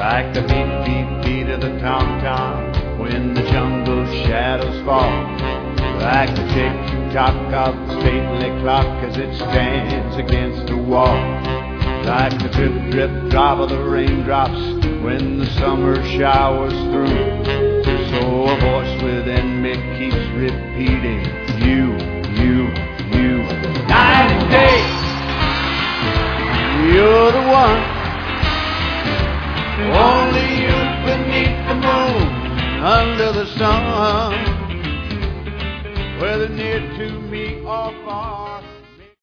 like the beat, beat, beat of the tom-tom when the jungle shadows fall, like the tick-tock of the stately clock as it stands against the wall, like the drip, drip, drop of the raindrops when the summer shower's through. So a voice within me keeps repeating, you, night and day, you're the one, only you beneath the moon, under the sun, whether near to me or far.